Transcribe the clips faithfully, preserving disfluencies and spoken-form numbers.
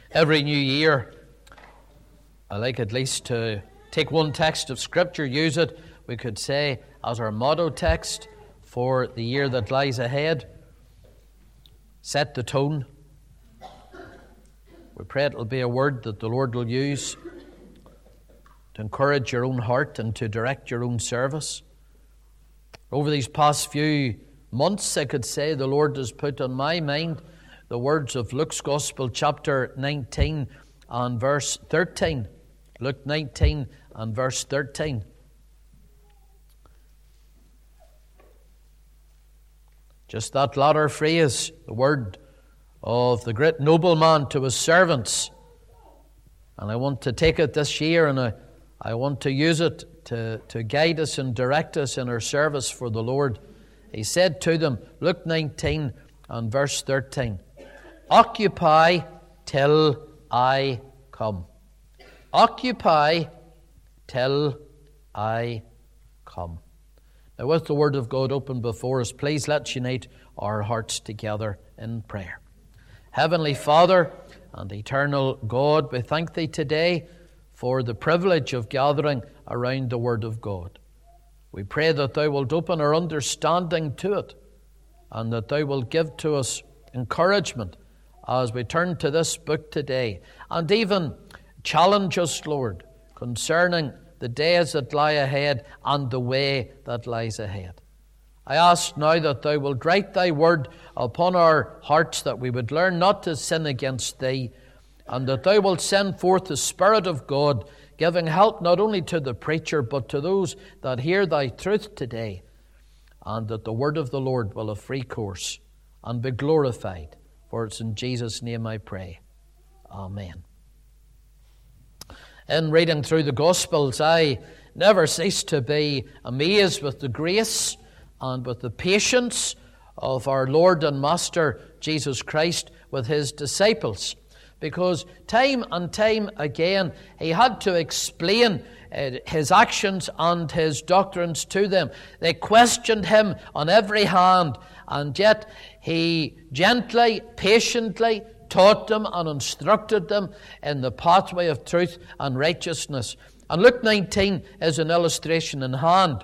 Every new year, I like at least to take one text of Scripture, use it, we could say, as our motto text for the year that lies ahead. Set the tone. We pray it will be a word that the Lord will use to encourage your own heart and to direct your own service. Over these past few months, I could say, the Lord has put on my mind the words of Luke's Gospel, chapter nineteen and verse thirteen. Luke nineteen and verse thirteen. Just that latter phrase, the word of the great nobleman to his servants. And I want to take it this year and I, I want to use it to, to guide us and direct us in our service for the Lord. He said to them, Luke nineteen and verse thirteen, "Occupy till I come." Occupy till I come. Now, with the Word of God open before us, please let's unite our hearts together in prayer. Heavenly Father and eternal God, we thank Thee today for the privilege of gathering around the Word of God. We pray that Thou wilt open our understanding to it and that Thou wilt give to us encouragement as we turn to this book today, and even challenge us, Lord, concerning the days that lie ahead and the way that lies ahead. I ask now that Thou wilt write Thy word upon our hearts, that we would learn not to sin against Thee, and that Thou wilt send forth the Spirit of God, giving help not only to the preacher, but to those that hear Thy truth today, and that the word of the Lord will have free course and be glorified. For it's in Jesus' name I pray. Amen. In reading through the Gospels, I never cease to be amazed with the grace and with the patience of our Lord and Master Jesus Christ with His disciples. Because time and time again, He had to explain uh, His actions and His doctrines to them. They questioned Him on every hand, and yet He gently, patiently taught them and instructed them in the pathway of truth and righteousness. And Luke nineteen is an illustration in hand.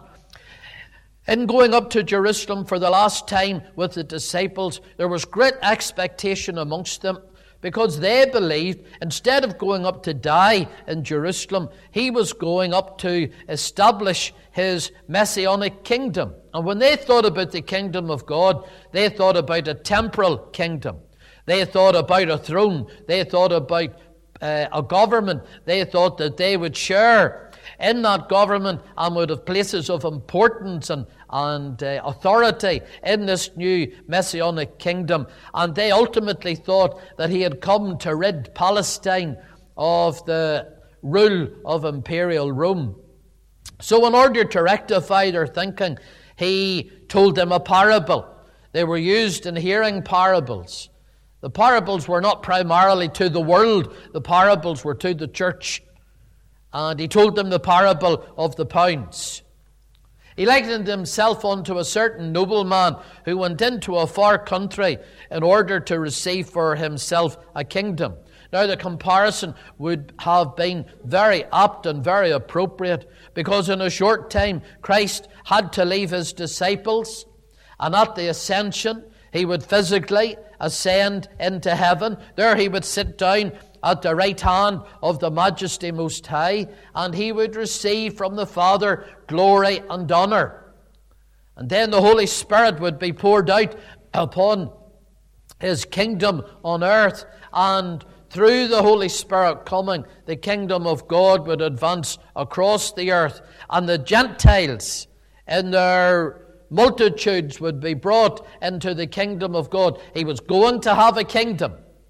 In going up to Jerusalem for the last time with the disciples, there was great expectation amongst them, because they believed instead of going up to die in Jerusalem, He was going up to establish His messianic kingdom. And when they thought about the kingdom of God, they thought about a temporal kingdom. They thought about a throne. They thought about uh, a government. They thought that they would share in that government and would have places of importance and, and uh, authority in this new messianic kingdom. And they ultimately thought that He had come to rid Palestine of the rule of imperial Rome. So in order to rectify their thinking, He told them a parable. They were used in hearing parables. The parables were not primarily to the world. The parables were to the church. And He told them the parable of the pounds. He likened Himself unto a certain nobleman who went into a far country in order to receive for himself a kingdom. Now, the comparison would have been very apt and very appropriate, because in a short time Christ had to leave His disciples, and at the ascension He would physically ascend into heaven. There He would sit down at the right hand of the Majesty Most High, and He would receive from the Father glory and honor. And then the Holy Spirit would be poured out upon His kingdom on earth, and through the Holy Spirit coming, the kingdom of God would advance across the earth, and the Gentiles in their multitudes would be brought into the kingdom of God. He was going to have a kingdom,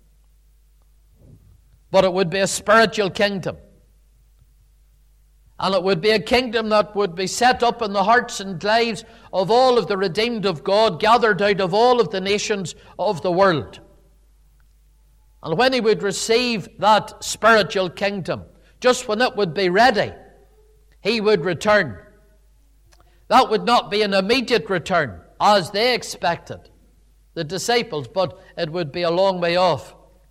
but it would be a spiritual kingdom. And it would be a kingdom that would be set up in the hearts and lives of all of the redeemed of God, gathered out of all of the nations of the world. And when He would receive that spiritual kingdom, just when it would be ready, He would return. That would not be an immediate return, as they expected, the disciples, but it would be a long way off.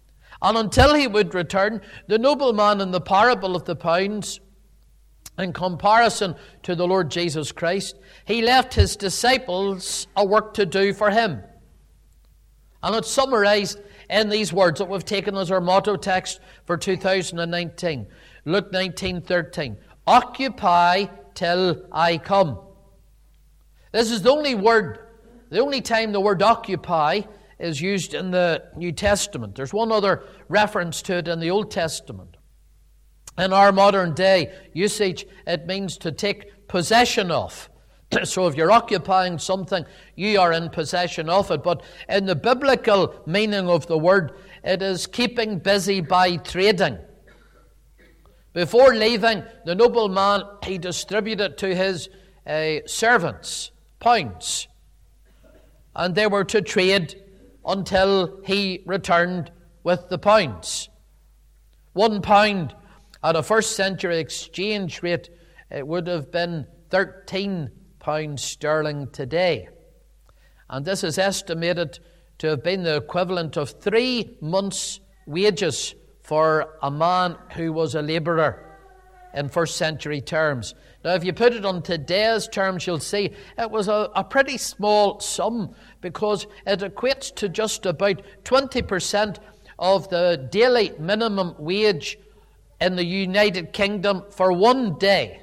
And until he would return, the nobleman in the parable of the pounds, in comparison to the Lord Jesus Christ, he left his disciples a work to do for him. And it's summarized in these words that we've taken as our motto text for two thousand nineteen. Luke nineteen thirteen. Occupy till I come. This is the only word, the only time the word occupy is used in the New Testament. There's one other reference to it in the Old Testament. In our modern day usage, it means to take possession of. So if you're occupying something, you are in possession of it. But in the biblical meaning of the word, it is keeping busy by trading. Before leaving, the nobleman, he distributed to his uh, servants pounds. And they were to trade until he returned with the pounds. One pound at a first century exchange rate, it would have been thirteen pounds sterling today. And this is estimated to have been the equivalent of three months' wages for a man who was a labourer in first century terms. Now, if you put it on today's terms, you'll see it was a, a pretty small sum, because it equates to just about twenty percent of the daily minimum wage in the United Kingdom for one day.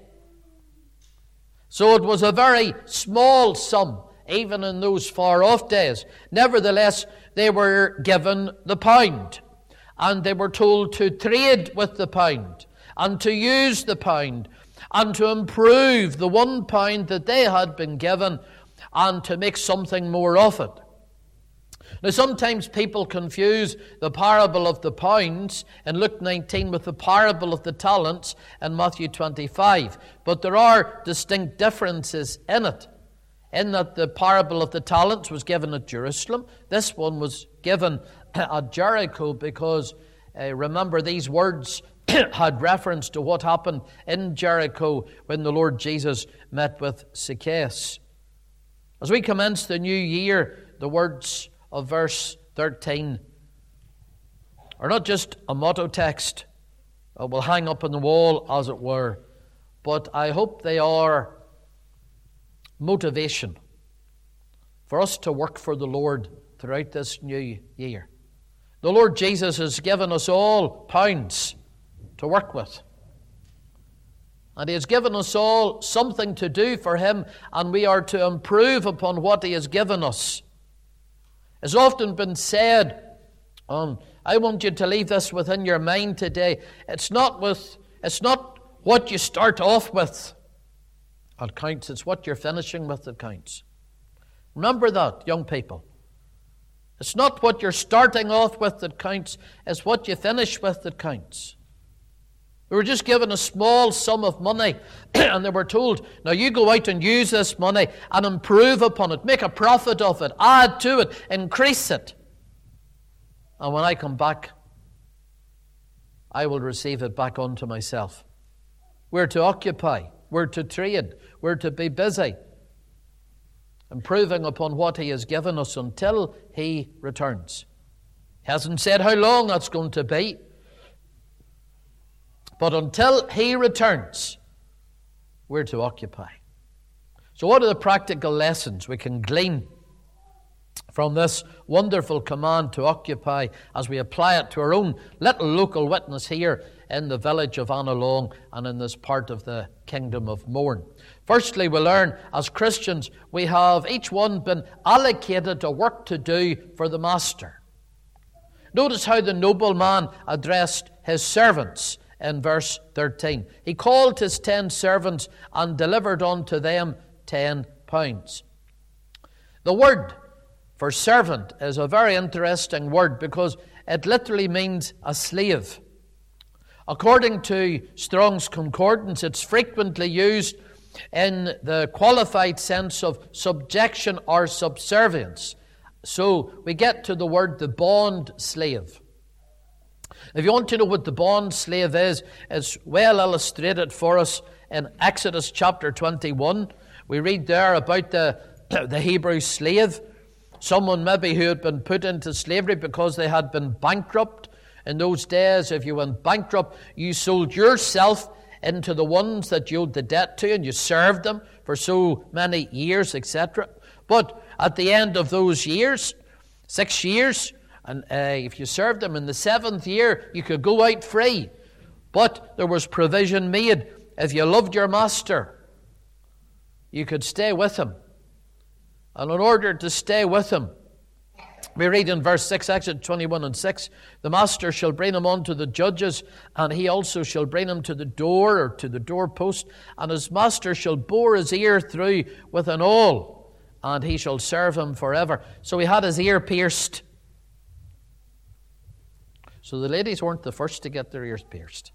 So it was a very small sum, even in those far-off days. Nevertheless, they were given the pound, and they were told to trade with the pound, and to use the pound, and to improve the one pound that they had been given, and to make something more of it. Now, sometimes people confuse the parable of the pounds in Luke nineteen with the parable of the talents in Matthew twenty-five. But there are distinct differences in it, in that the parable of the talents was given at Jerusalem. This one was given at Jericho, because uh, remember, these words had reference to what happened in Jericho when the Lord Jesus met with Zacchaeus. As we commence the new year, the words of verse thirteen are not just a motto text that will hang up on the wall, as it were, but I hope they are motivation for us to work for the Lord throughout this new year. The Lord Jesus has given us all pounds to work with, and He has given us all something to do for Him, and we are to improve upon what He has given us. It's often been said, um, I want you to leave this within your mind today. It's not with, it's not what you start off with that counts. It's what you're finishing with that counts. Remember that, young people. It's not what you're starting off with that counts. It's what you finish with that counts. We were just given a small sum of money, and they were told, now you go out and use this money and improve upon it, make a profit of it, add to it, increase it. And when I come back, I will receive it back unto myself. We're to occupy, we're to trade, we're to be busy, improving upon what He has given us until He returns. He hasn't said how long that's going to be. But until He returns, we're to occupy. So what are the practical lessons we can glean from this wonderful command to occupy as we apply it to our own little local witness here in the village of Annalong and in this part of the Kingdom of Mourne? Firstly, we learn as Christians we have each one been allocated a work to do for the Master. Notice how the nobleman addressed his servants. In verse thirteen, he called his ten servants and delivered unto them ten pounds. The word for servant is a very interesting word, because it literally means a slave. According to Strong's Concordance, it's frequently used in the qualified sense of subjection or subservience. So we get to the word the bond slave. If you want to know what the bond slave is, it's well illustrated for us in Exodus chapter twenty-one. We read there about the, the Hebrew slave, someone maybe who had been put into slavery because they had been bankrupt. In those days, if you went bankrupt, you sold yourself into the ones that you owed the debt to, and you served them for so many years, et cetera. But at the end of those years, six years, and uh, if you served them in the seventh year, you could go out free. But there was provision made. If you loved your master, you could stay with him. And in order to stay with him, we read in verse six, Exodus twenty-one and six, the master shall bring him unto the judges, and he also shall bring him to the door or to the doorpost, and his master shall bore his ear through with an awl, and he shall serve him forever. So he had his ear pierced. So the ladies weren't the first to get their ears pierced.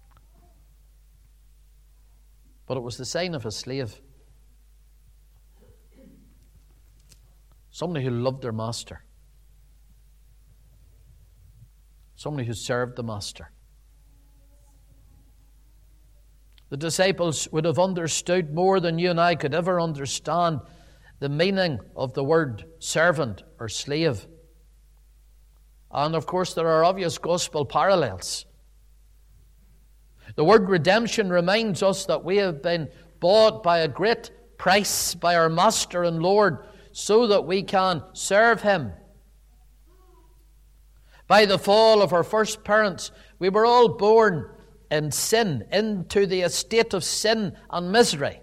But it was the sign of a slave. Somebody who loved their master. Somebody who served the master. The disciples would have understood more than you and I could ever understand the meaning of the word servant or slave. And of course, there are obvious gospel parallels. The word redemption reminds us that we have been bought by a great price by our Master and Lord so that we can serve Him. By the fall of our first parents, we were all born in sin, into the estate of sin and misery.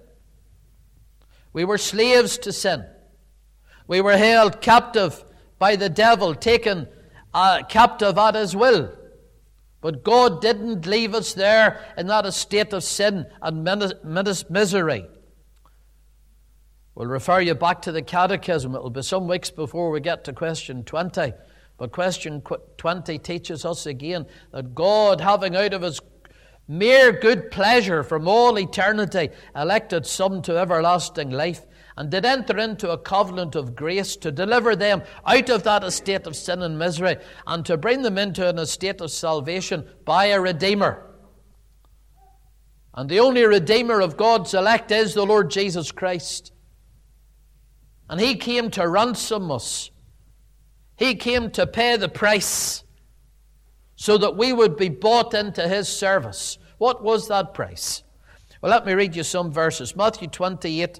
We were slaves to sin. We were held captive by the devil, taken uh, captive at his will. But God didn't leave us there in that estate of sin and misery. We'll refer you back to the catechism. It'll be some weeks before we get to question twenty. But question twenty teaches us again that God, having out of His mere good pleasure from all eternity, elected some to everlasting life, and did enter into a covenant of grace to deliver them out of that estate of sin and misery, and to bring them into an estate of salvation by a Redeemer. And the only Redeemer of God's elect is the Lord Jesus Christ. And He came to ransom us. He came to pay the price so that we would be bought into His service. What was that price? Well, let me read you some verses. Matthew twenty-eight,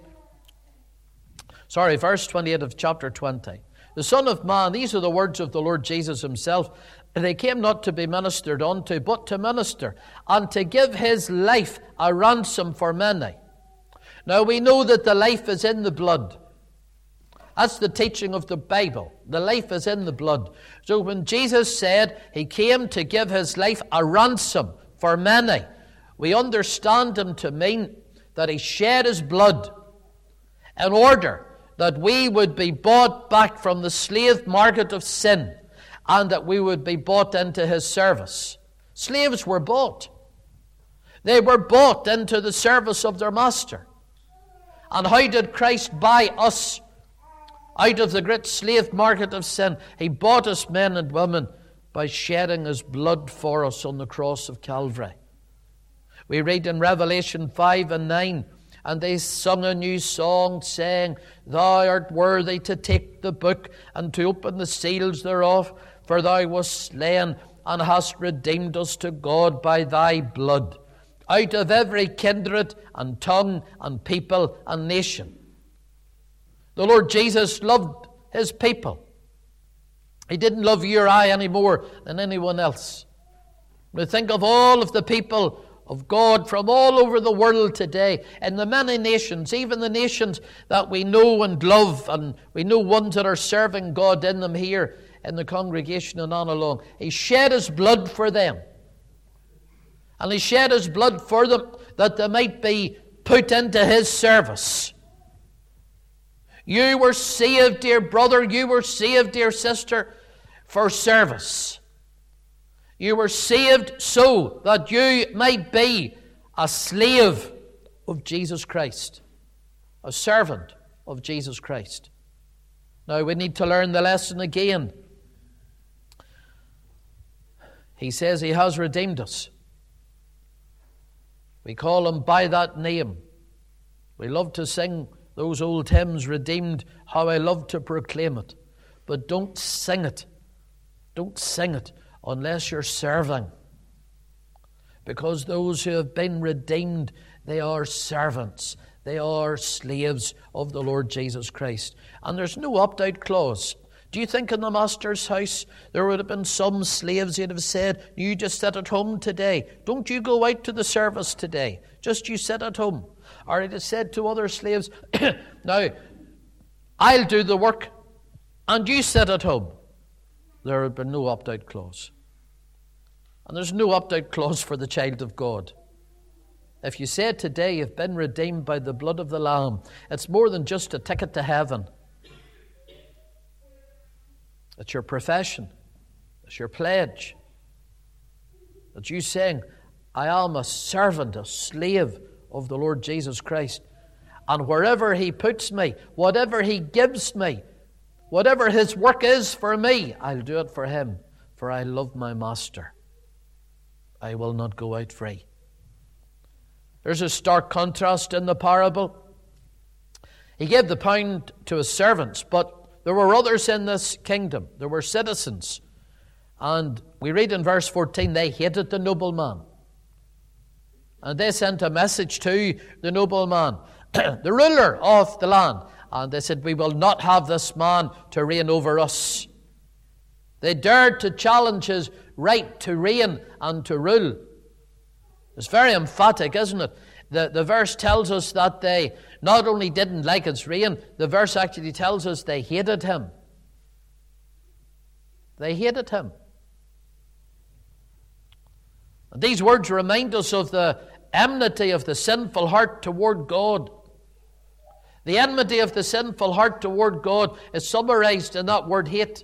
sorry, verse twenty-eight of chapter twenty. The Son of Man, these are the words of the Lord Jesus Himself. They came not to be ministered unto, but to minister, and to give His life a ransom for many. Now we know that the life is in the blood. That's the teaching of the Bible. The life is in the blood. So when Jesus said He came to give His life a ransom for many, we understand Him to mean that He shed His blood in order that we would be bought back from the slave market of sin, and that we would be bought into His service. Slaves were bought. They were bought into the service of their master. And how did Christ buy us out of the great slave market of sin? He bought us, men and women, by shedding His blood for us on the cross of Calvary. We read in Revelation five and nine, and they sung a new song, saying, Thou art worthy to take the book and to open the seals thereof, for Thou wast slain and hast redeemed us to God by Thy blood, out of every kindred and tongue and people and nation. The Lord Jesus loved His people. He didn't love you or I any more than anyone else. We think of all of the people of God from all over the world today, in the many nations, even the nations that we know and love, and we know ones that are serving God in them here in the congregation and on along. He shed His blood for them. And He shed His blood for them that they might be put into His service. You were saved, dear brother, you were saved, dear sister, for service. You were saved so that you might be a slave of Jesus Christ, a servant of Jesus Christ. Now we need to learn the lesson again. He says He has redeemed us. We call Him by that name. We love to sing those old hymns, Redeemed, how I love to proclaim it. But don't sing it. Don't sing it unless you're serving. Because those who have been redeemed, they are servants. They are slaves of the Lord Jesus Christ. And there's no opt-out clause. Do you think in the master's house there would have been some slaves who'd have said, you just sit at home today. Don't you go out to the service today. Just you sit at home. Or he'd have said to other slaves, now, I'll do the work and you sit at home. There would have been no opt-out clause. And there's no opt-out clause for the child of God. If you say today you've been redeemed by the blood of the Lamb, it's more than just a ticket to heaven. It's your profession. It's your pledge. It's you saying, I am a servant, a slave of the Lord Jesus Christ. And wherever He puts me, whatever He gives me, whatever His work is for me, I'll do it for Him, for I love my Master. I will not go out free. There's a stark contrast in the parable. He gave the pound to His servants, but there were others in this kingdom. There were citizens. And we read in verse fourteen, they hated the nobleman. And they sent a message to the nobleman, the ruler of the land. And they said, we will not have this man to reign over us. They dared to challenge his right to reign and to rule. It's very emphatic, isn't it? The, the verse tells us that they not only didn't like his reign, the verse actually tells us they hated him. They hated him. And these words remind us of the enmity of the sinful heart toward God. The enmity of the sinful heart toward God is summarized in that word hate.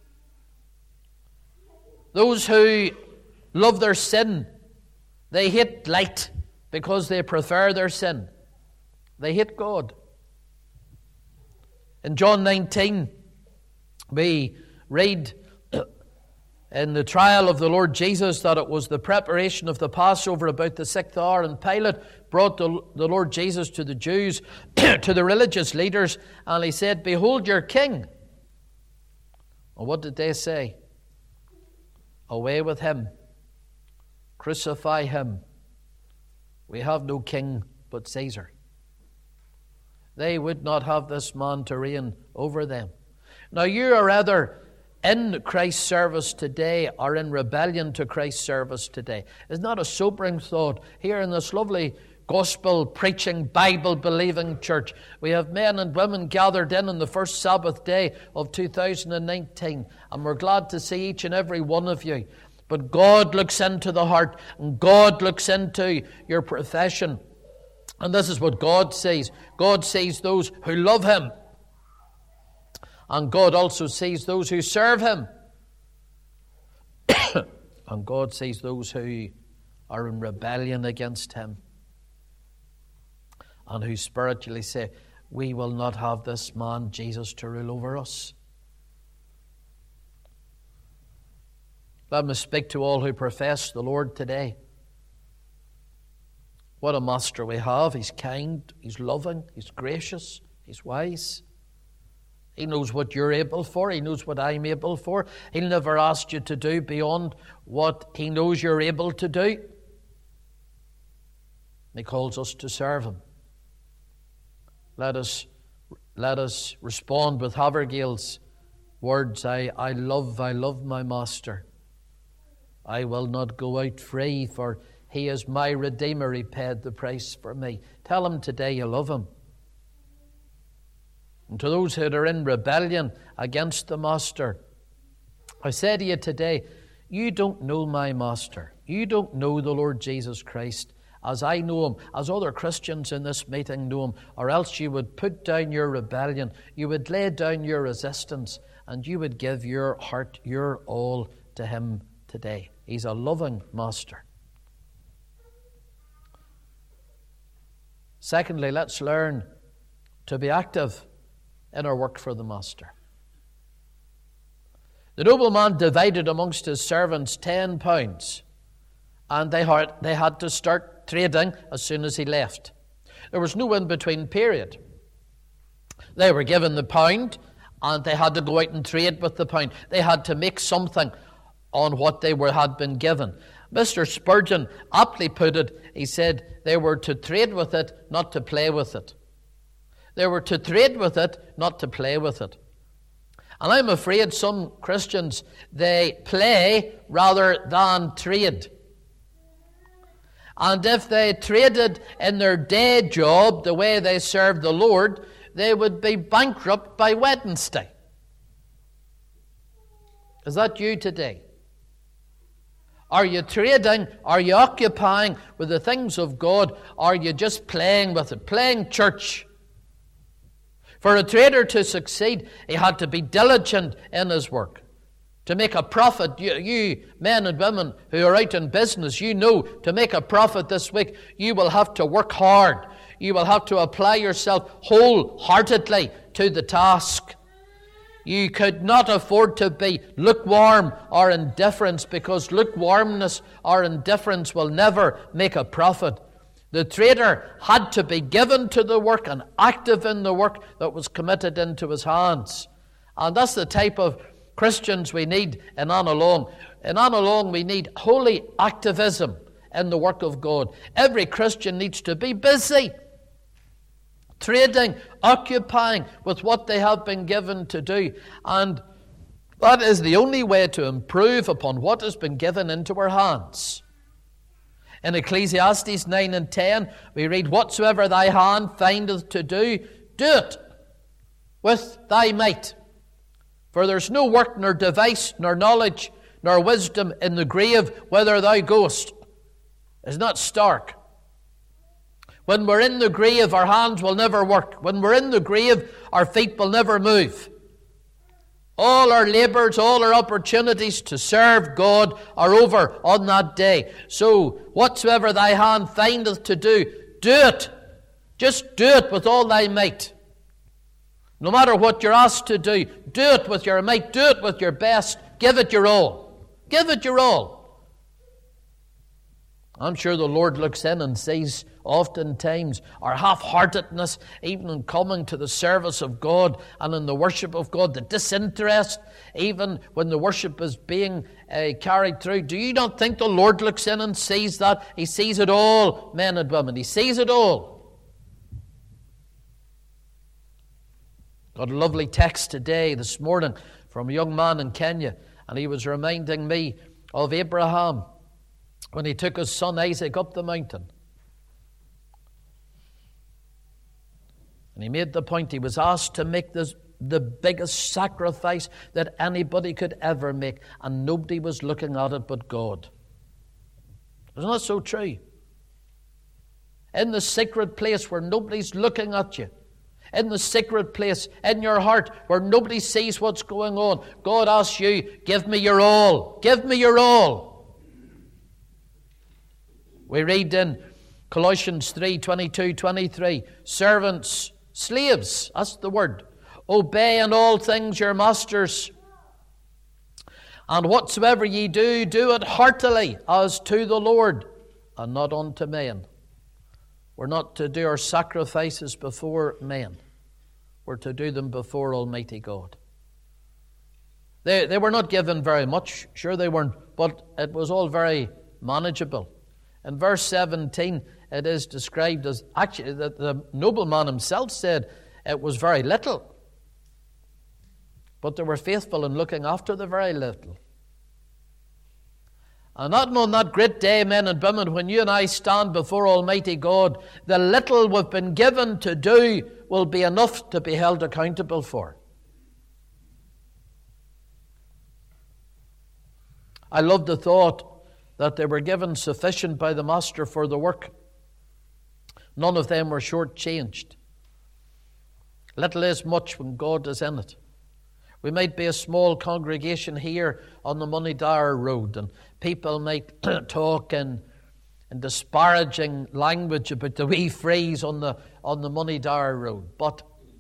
Those who love their sin, they hate light because they prefer their sin. They hate God. In John nineteen, we read in the trial of the Lord Jesus that it was the preparation of the Passover about the sixth hour, and Pilate brought the, the Lord Jesus to the Jews, to the religious leaders, and he said, behold your king. And what did they say? Away with him. Crucify him. We have no king but Caesar. They would not have this man to reign over them. Now you are either in Christ's service today or in rebellion to Christ's service today. Isn't that a sobering thought? Here in this lovely gospel-preaching, Bible-believing church, we have men and women gathered in on the first Sabbath day of two thousand nineteen, and we're glad to see each and every one of you. But God looks into the heart, and God looks into your profession. And this is what God sees. God sees those who love Him. And God also sees those who serve Him. And God sees those who are in rebellion against Him. And who spiritually say, we will not have this man, Jesus, to rule over us. Let me speak to all who profess the Lord today. What a master we have. He's kind, He's loving, He's gracious, He's wise. He knows what you're able for. He knows what I'm able for. He'll never ask you to do beyond what He knows you're able to do. He calls us to serve Him. Let us, let us respond with Havergal's words. I, I love, I love my Master. I will not go out free, for He is my Redeemer. He paid the price for me. Tell Him today you love Him. And to those who are in rebellion against the Master, I say to you today, you don't know my Master. You don't know the Lord Jesus Christ as I know Him, as other Christians in this meeting know Him, or else you would put down your rebellion, you would lay down your resistance, and you would give your heart, your all to Him today. He's a loving Master. Secondly, let's learn to be active in our work for the Master. The nobleman divided amongst his servants ten pounds, and they had, they had to start trading as soon as he left. There was no in-between period. They were given the pound, and they had to go out and trade with the pound. They had to make something on what they were had been given. Mister Spurgeon aptly put it. He said they were to trade with it, not to play with it. They were to trade with it, not to play with it. And I'm afraid some Christians, they play rather than trade. And if they traded in their day job the way they served the Lord, they would be bankrupt by Wednesday. Is that you today? Are you trading? Are you occupying with the things of God? Are you just playing with it? Playing church? For a trader to succeed, he had to be diligent in his work. To make a profit, you, you men and women who are out in business, you know, to make a profit this week, you will have to work hard. You will have to apply yourself wholeheartedly to the task. You could not afford to be lukewarm or indifferent, because lukewarmness or indifference will never make a profit. The trader had to be given to the work and active in the work that was committed into his hands. And that's the type of Christians we need in Annalong. In Annalong we need holy activism in the work of God. Every Christian needs to be busy, trading, occupying with what they have been given to do. And that is the only way to improve upon what has been given into our hands. In Ecclesiastes nine and ten, we read, "Whatsoever thy hand findeth to do, do it with thy might. For there's no work, nor device, nor knowledge, nor wisdom in the grave whither thou goest." Isn't that stark? When we're in the grave, our hands will never work. When we're in the grave, our feet will never move. All our labours, all our opportunities to serve God are over on that day. So, whatsoever thy hand findeth to do, do it. Just do it with all thy might. No matter what you're asked to do, do it with your might, do it with your best, give it your all. Give it your all. I'm sure the Lord looks in and sees oftentimes our half-heartedness, even in coming to the service of God and in the worship of God, the disinterest, even when the worship is being uh, carried through. Do you not think the Lord looks in and sees that? He sees it all, men and women. He sees it all. Got a lovely text today, this morning, from a young man in Kenya, and he was reminding me of Abraham when he took his son Isaac up the mountain. And he made the point, he was asked to make this, the biggest sacrifice that anybody could ever make, and nobody was looking at it but God. Isn't that so true? In the secret place where nobody's looking at you, in the secret place, in your heart, where nobody sees what's going on, God asks you, give me your all. Give me your all. We read in Colossians three, twenty-two, twenty-three, servants, slaves, that's the word, obey in all things your masters, and whatsoever ye do, do it heartily, as to the Lord, and not unto men. We're not to do our sacrifices before men. We're to do them before Almighty God. They, they were not given very much. Sure they weren't. But it was all very manageable. In verse seventeen, it is described as, actually, that the nobleman himself said it was very little. But they were faithful in looking after the very little. And not on that great day, men and women, when you and I stand before Almighty God, the little we've been given to do will be enough to be held accountable for. I love the thought that they were given sufficient by the Master for the work. None of them were shortchanged. Little is much when God is in it. We might be a small congregation here on the Moneydara Road, and people might talk in, in disparaging language about the wee phrase on the, on the Moneydara Road. But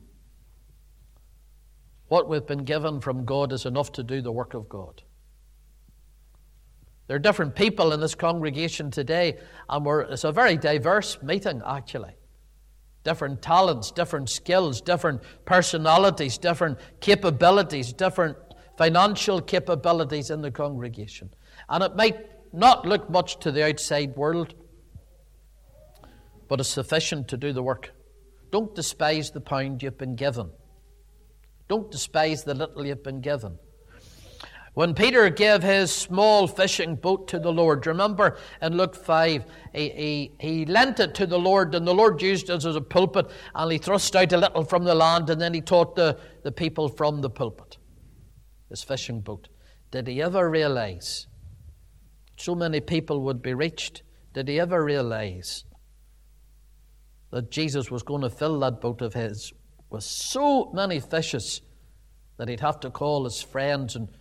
what we've been given from God is enough to do the work of God. There are different people in this congregation today, and we're, it's a very diverse meeting, actually. Different talents, different skills, different personalities, different capabilities, different financial capabilities in the congregation. And it might not look much to the outside world, but it's sufficient to do the work. Don't despise the pound you've been given. Don't despise the little you've been given. When Peter gave his small fishing boat to the Lord, remember in Luke five, he, he, he lent it to the Lord, and the Lord used it as a pulpit, and he thrust out a little from the land, and then he taught the, the people from the pulpit. His fishing boat. Did he ever realize so many people would be reached? Did he ever realize that Jesus was going to fill that boat of his with so many fishes that he'd have to call his friends and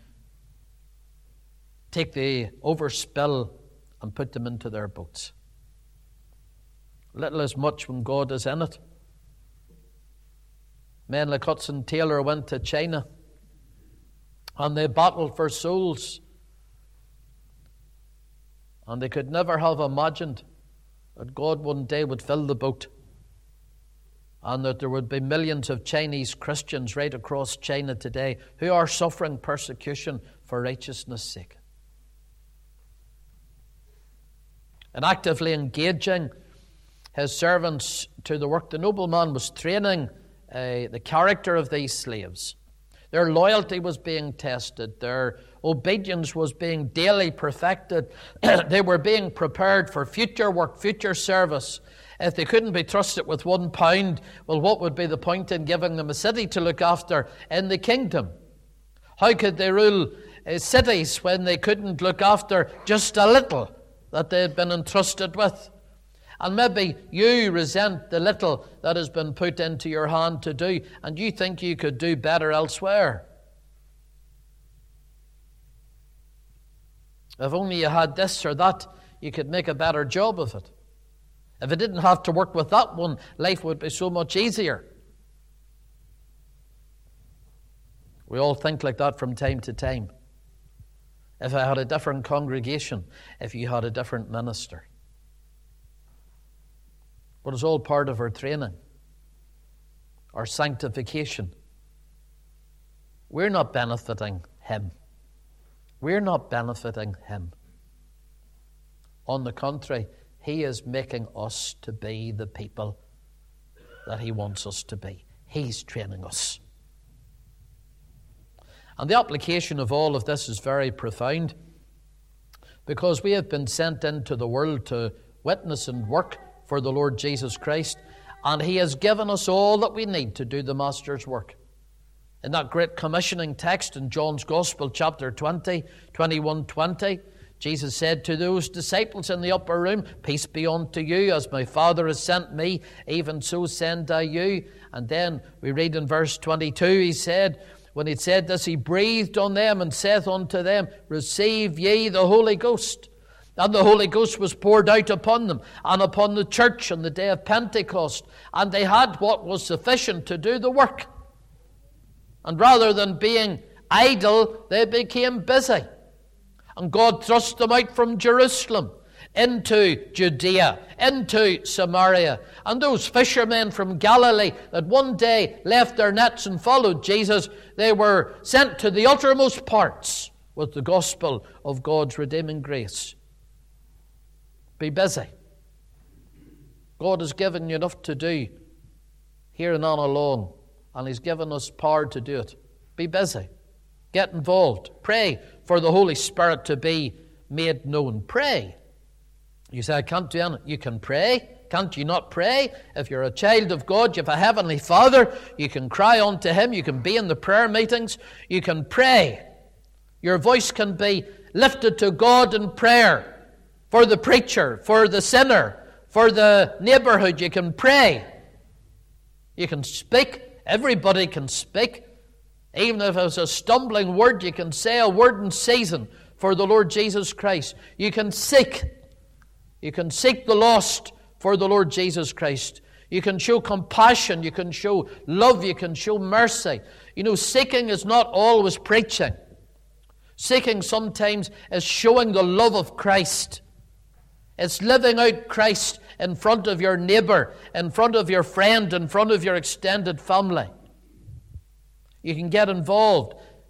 take the overspill and put them into their boats? Little as much when God is in it. Men like Hudson Taylor went to China and they battled for souls. And they could never have imagined that God one day would fill the boat and that there would be millions of Chinese Christians right across China today who are suffering persecution for righteousness' sake. And actively engaging his servants to the work, the nobleman was training uh, the character of these slaves. Their loyalty was being tested. Their obedience was being daily perfected. They were being prepared for future work, future service. If they couldn't be trusted with one pound, well, what would be the point in giving them a city to look after in the kingdom? How could they rule uh, cities when they couldn't look after just a little that they had been entrusted with? And maybe you resent the little that has been put into your hand to do, and you think you could do better elsewhere. If only you had this or that, you could make a better job of it. If it didn't have to work with that one, life would be so much easier. We all think like that from time to time. If I had a different congregation, if you had a different minister. But it's all part of our training, our sanctification. We're not benefiting him. We're not benefiting him. On the contrary, he is making us to be the people that he wants us to be. He's training us. And the application of all of this is very profound, because we have been sent into the world to witness and work for the Lord Jesus Christ, and he has given us all that we need to do the Master's work. In that great commissioning text in John's Gospel, chapter twenty, twenty-one, twenty, Jesus said to those disciples in the upper room, "Peace be unto you, as my Father has sent me, even so send I you." And then we read in verse twenty-two, he said, when he said this, he breathed on them and saith unto them, "Receive ye the Holy Ghost." And the Holy Ghost was poured out upon them and upon the church on the day of Pentecost. And they had what was sufficient to do the work. And rather than being idle, they became busy. And God thrust them out from Jerusalem into Judea, into Samaria. And those fishermen from Galilee that one day left their nets and followed Jesus, they were sent to the uttermost parts with the gospel of God's redeeming grace. Be busy. God has given you enough to do here and on alone, and he's given us power to do it. Be busy. Get involved. Pray for the Holy Spirit to be made known. Pray. You say, "I can't do anything." You can pray. Can't you not pray? If you're a child of God, you have a heavenly Father. You can cry unto him. You can be in the prayer meetings. You can pray. Your voice can be lifted to God in prayer. For the preacher, for the sinner, for the neighborhood, you can pray. You can speak. Everybody can speak. Even if it's a stumbling word, you can say a word in season for the Lord Jesus Christ. You can seek. You can seek the lost for the Lord Jesus Christ. You can show compassion. You can show love. You can show mercy. You know, seeking is not always preaching. Seeking sometimes is showing the love of Christ. It's living out Christ in front of your neighbor, in front of your friend, in front of your extended family. You can get involved.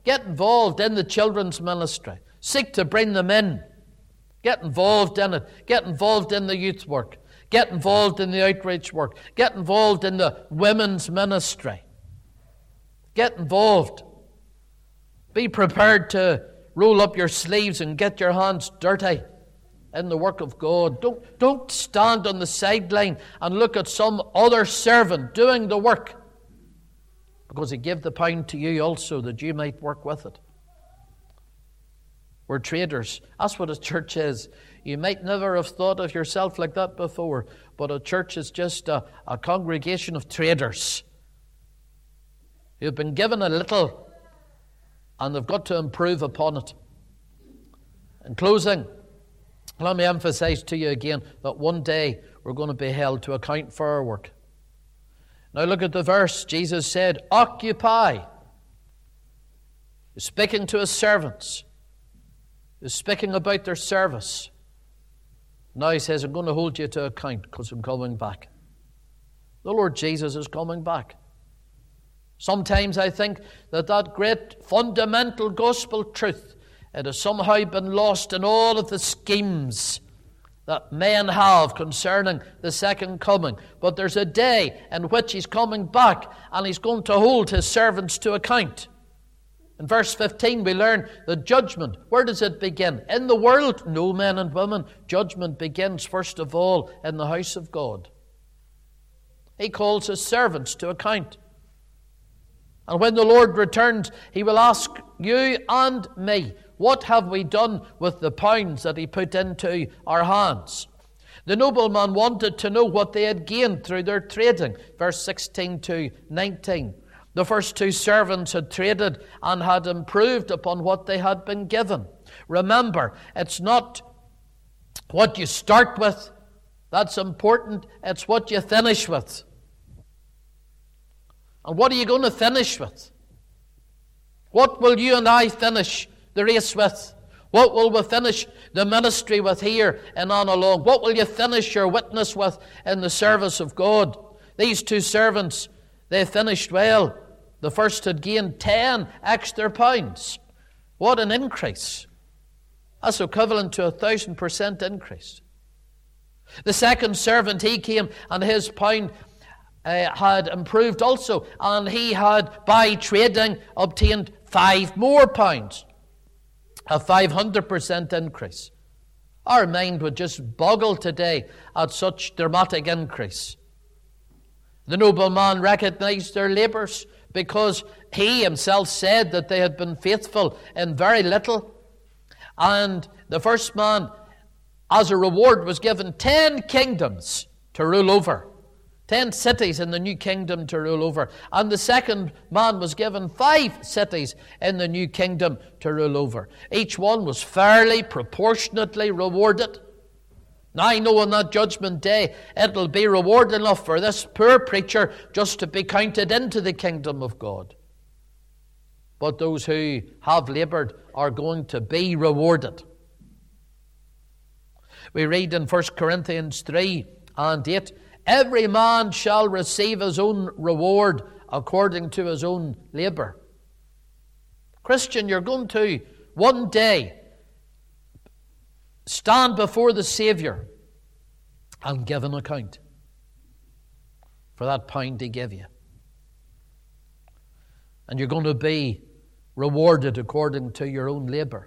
Get involved in the children's ministry. Seek to bring them in. Get involved in it. Get involved in the youth work. Get involved in the outreach work. Get involved in the women's ministry. Get involved. Be prepared to roll up your sleeves and get your hands dirty in the work of God. Don't, don't stand on the sideline and look at some other servant doing the work, because he gave the pound to you also that you might work with it. We're traders. That's what a church is. You might never have thought of yourself like that before, but a church is just a, a congregation of traders who've been given a little and they've got to improve upon it. In closing, let me emphasize to you again that one day we're going to be held to account for our work. Now look at the verse. Jesus said, occupy. He's speaking to his servants. He's speaking about their service. Now he says, I'm going to hold you to account because I'm coming back. The Lord Jesus is coming back. Sometimes I think that that great fundamental gospel truth, it has somehow been lost in all of the schemes that men have concerning the second coming. But there's a day in which he's coming back and he's going to hold his servants to account. In verse fifteen we learn the judgment. Where does it begin? In the world? No, men and women. Judgment begins first of all in the house of God. He calls his servants to account. And when the Lord returns, he will ask you and me, what have we done with the pounds that he put into our hands? The nobleman wanted to know what they had gained through their trading. Verse sixteen to nineteen. The first two servants had traded and had improved upon what they had been given. Remember, it's not what you start with that's important, it's what you finish with. And what are you going to finish with? What will you and I finish the race with? What will we finish the ministry with here and on along? What will you finish your witness with in the service of God? These two servants, they finished well. The first had gained ten extra pounds. What an increase. That's equivalent to a thousand percent increase. The second servant, he came and his pound uh, had improved also. And he had, by trading, obtained five more pounds. A five hundred percent increase. Our mind would just boggle today at such dramatic increase. The nobleman recognized their labors because he himself said that they had been faithful in very little. And the first man, as a reward, was given ten kingdoms to rule over. Ten cities in the new kingdom to rule over. And the second man was given five cities in the new kingdom to rule over. Each one was fairly, proportionately rewarded. Now I know on that judgment day it'll be reward enough for this poor preacher just to be counted into the kingdom of God. But those who have laboured are going to be rewarded. We read in First Corinthians three and eight, every man shall receive his own reward according to his own labour. Christian, you're going to one day stand before the Saviour and give an account for that pound he gave you. And you're going to be rewarded according to your own labour.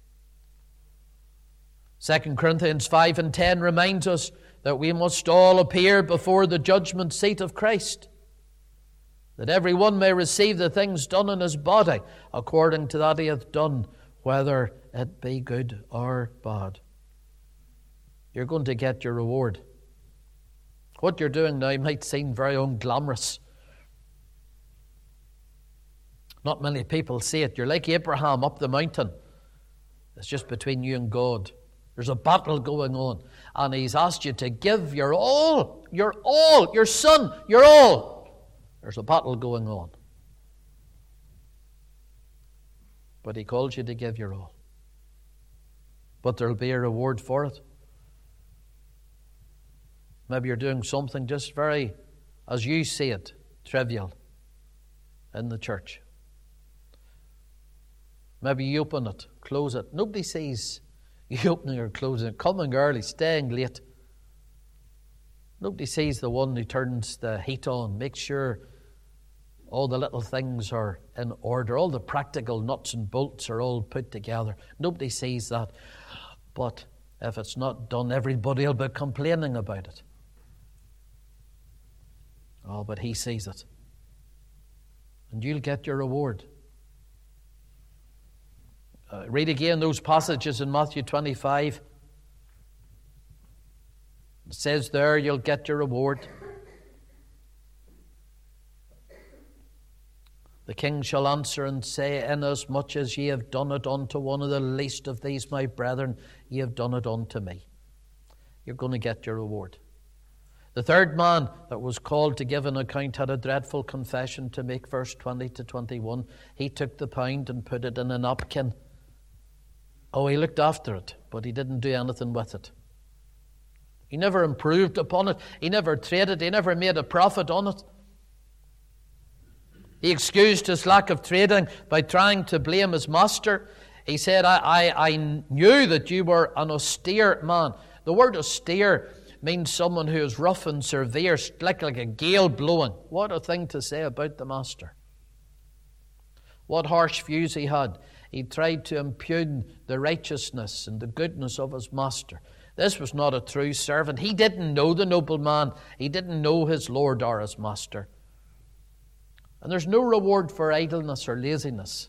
Second Corinthians five and ten reminds us that we must all appear before the judgment seat of Christ, that every one may receive the things done in his body according to that he hath done, whether it be good or bad. You're going to get your reward. What you're doing now might seem very unglamorous. Not many people see it. You're like Abraham up the mountain. It's just between you and God. There's a battle going on. And he's asked you to give your all, your all, your son, your all. There's a battle going on. But he calls you to give your all. But there'll be a reward for it. Maybe you're doing something just very, as you see it, trivial in the church. Maybe you open it, close it. Nobody sees you opening or closing it, coming early, staying late. Nobody sees the one who turns the heat on, makes sure all the little things are in order, all the practical nuts and bolts are all put together. Nobody sees that. But if it's not done, everybody will be complaining about it. Oh, but he sees it. And you'll get your reward. Uh, read again those passages in Matthew twenty-five. It says there, you'll get your reward. The king shall answer and say, inasmuch as ye have done it unto one of the least of these my brethren, ye have done it unto me. You're going to get your reward. The third man that was called to give an account had a dreadful confession to make, verse twenty to twenty-one. He took the pound and put it in a napkin. Oh, he looked after it, but he didn't do anything with it. He never improved upon it. He never traded. He never made a profit on it. He excused his lack of trading by trying to blame his master. He said, I, I, I knew that you were an austere man. The word austere means someone who is rough and severe, like, like a gale blowing. What a thing to say about the master. What harsh views he had. He tried to impugn the righteousness and the goodness of his master. This was not a true servant. He didn't know the nobleman. He didn't know his lord or his master. And there's no reward for idleness or laziness.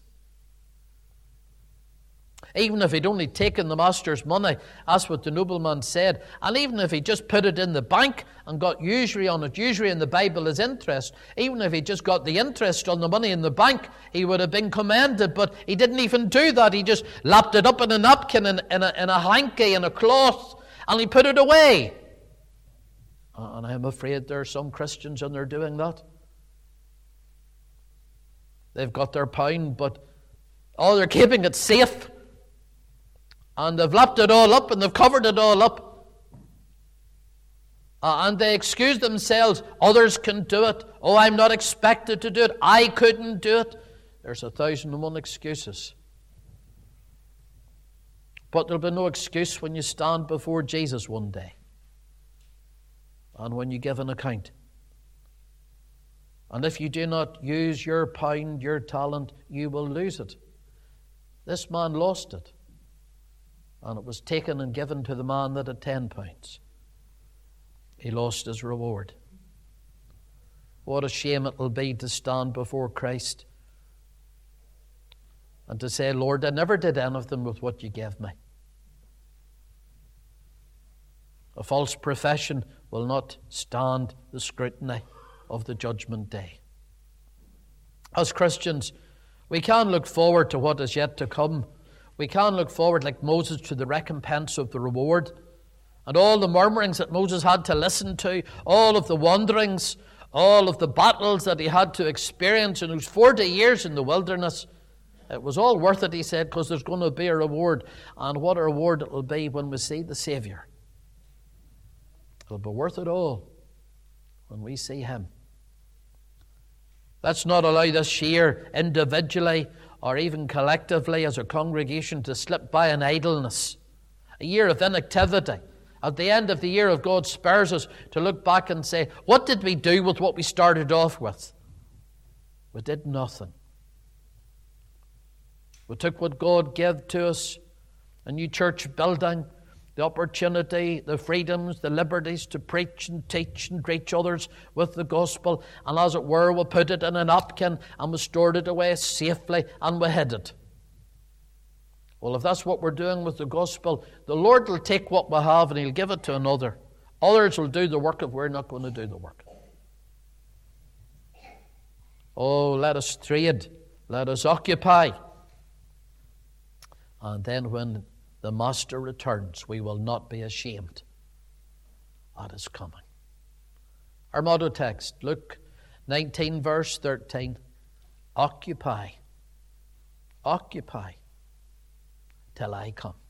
Even if he'd only taken the master's money, that's what the nobleman said. And even if he just put it in the bank and got usury on it, usury in the Bible is interest. Even if he just got the interest on the money in the bank, he would have been commended. But he didn't even do that. He just lapped it up in a napkin, in, in, a, in a hanky, in a cloth, and he put it away. And I'm afraid there are some Christians and they're doing that. They've got their pound, but oh, they're keeping it safe. And they've lapped it all up and they've covered it all up. Uh, and they excuse themselves. Others can do it. Oh, I'm not expected to do it. I couldn't do it. There's a thousand and one excuses. But there'll be no excuse when you stand before Jesus one day. And when you give an account. And if you do not use your pound, your talent, you will lose it. This man lost it. And it was taken and given to the man that had ten pounds. He lost his reward. What a shame it will be to stand before Christ and to say, Lord, I never did anything with what you gave me. A false profession will not stand the scrutiny of the judgment day. As Christians, we can look forward to what is yet to come. We can look forward, like Moses, to the recompense of the reward. And all the murmurings that Moses had to listen to, all of the wanderings, all of the battles that he had to experience in those forty years in the wilderness, it was all worth it, he said, because there's going to be a reward. And what a reward it will be when we see the Savior. It'll be worth it all when we see him. Let's not allow this year individually or even collectively as a congregation to slip by in idleness. A year of inactivity. At the end of the year, if God spares us to look back and say, what did we do with what we started off with? We did nothing. We took what God gave to us, a new church building, the opportunity, the freedoms, the liberties to preach and teach and reach others with the gospel. And as it were, we put it in a napkin and we stored it away safely and we hid it. Well, if that's what we're doing with the gospel, the Lord will take what we have and he'll give it to another. Others will do the work if we're not going to do the work. Oh, let us trade. Let us occupy. And then when the Master returns, we will not be ashamed at his coming. Our motto text, Luke nineteen, verse thirteen. Occupy. Occupy till I come.